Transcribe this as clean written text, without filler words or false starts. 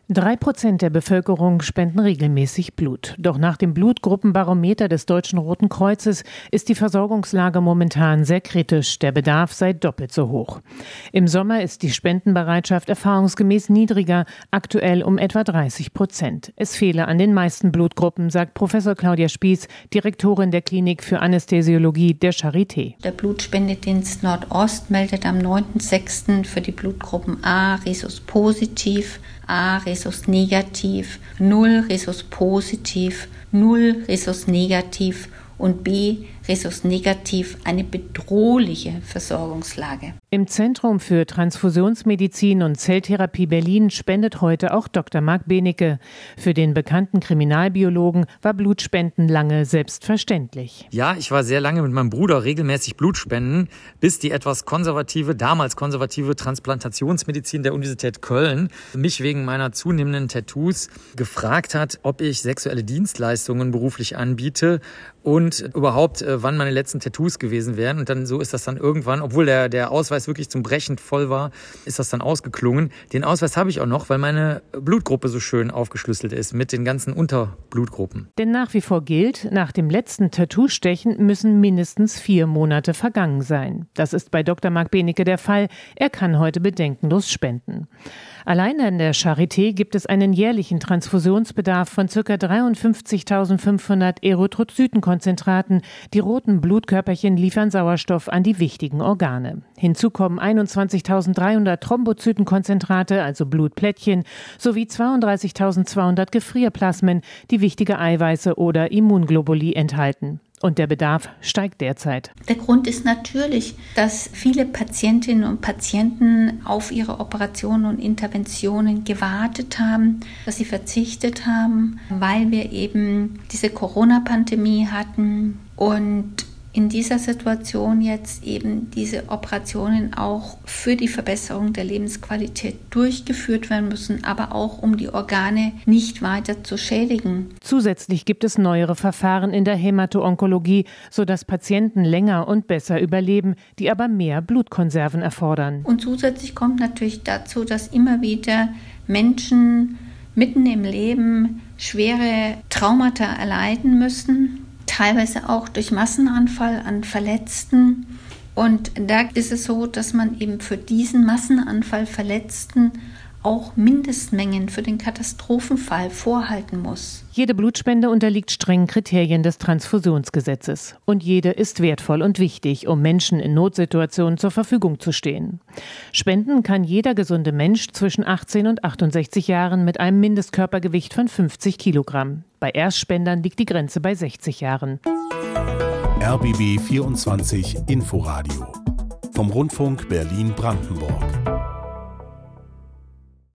3% der Bevölkerung spenden regelmäßig Blut. Doch nach dem Blutgruppenbarometer des Deutschen Roten Kreuzes ist die Versorgungslage momentan sehr kritisch. Der Bedarf sei doppelt so hoch. Im Sommer ist die Spendenbereitschaft erfahrungsgemäß niedriger, aktuell um etwa 30%. Es fehle an den meisten Blutgruppen, sagt Professor Claudia Spieß, Direktorin der Klinik für Anästhesiologie der Charité. Der Blutspendedienst Nordost meldet am 9.6. für die Blutgruppen A Rhesus positiv, A Rhesus negativ, 0 Rhesus positiv, 0 Rhesus negativ und B Rhesus negativ eine bedrohliche Versorgungslage. Im Zentrum für Transfusionsmedizin und Zelltherapie Berlin spendet heute auch Dr. Marc Benecke. Für den bekannten Kriminalbiologen war Blutspenden lange selbstverständlich. Ja, ich war sehr lange mit meinem Bruder regelmäßig Blutspenden, bis die damals konservative Transplantationsmedizin der Universität Köln mich wegen meiner zunehmenden Tattoos gefragt hat, ob ich sexuelle Dienstleistungen beruflich anbiete und überhaupt, wann meine letzten Tattoos gewesen wären. Und dann so ist das dann irgendwann, obwohl der Ausweis wirklich zum Brechen voll war, ist das dann ausgeklungen. Den Ausweis habe ich auch noch, weil meine Blutgruppe so schön aufgeschlüsselt ist mit den ganzen Unterblutgruppen. Denn nach wie vor gilt, nach dem letzten Tattoo-Stechen müssen mindestens 4 Monate vergangen sein. Das ist bei Dr. Marc Benecke der Fall. Er kann heute bedenkenlos spenden. Allein an der Charité gibt es einen jährlichen Transfusionsbedarf von ca. 53.500 Erythrozytenkonzentraten. Die roten Blutkörperchen liefern Sauerstoff an die wichtigen Organe. Hinzu kommen 21.300 Thrombozytenkonzentrate, also Blutplättchen, sowie 32.200 Gefrierplasmen, die wichtige Eiweiße oder Immunglobuli enthalten. Und der Bedarf steigt derzeit. Der Grund ist natürlich, dass viele Patientinnen und Patienten auf ihre Operationen und Interventionen gewartet haben, dass sie verzichtet haben, weil wir eben diese Corona-Pandemie hatten und in dieser Situation jetzt eben diese Operationen auch für die Verbesserung der Lebensqualität durchgeführt werden müssen, aber auch um die Organe nicht weiter zu schädigen. Zusätzlich gibt es neuere Verfahren in der Hämato-Onkologie, sodass Patienten länger und besser überleben, die aber mehr Blutkonserven erfordern. Und zusätzlich kommt natürlich dazu, dass immer wieder Menschen mitten im Leben schwere Traumata erleiden müssen, teilweise auch durch Massenanfall an Verletzten. Und da ist es so, dass man eben für diesen Massenanfall Verletzten auch Mindestmengen für den Katastrophenfall vorhalten muss. Jede Blutspende unterliegt strengen Kriterien des Transfusionsgesetzes. Und jede ist wertvoll und wichtig, um Menschen in Notsituationen zur Verfügung zu stehen. Spenden kann jeder gesunde Mensch zwischen 18 und 68 Jahren mit einem Mindestkörpergewicht von 50 Kilogramm. Bei Erstspendern liegt die Grenze bei 60 Jahren. RBB 24 Inforadio vom Rundfunk Berlin-Brandenburg.